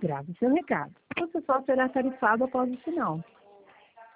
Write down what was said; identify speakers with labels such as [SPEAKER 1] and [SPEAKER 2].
[SPEAKER 1] Grave seu recado. Você só será tarifado após o sinal.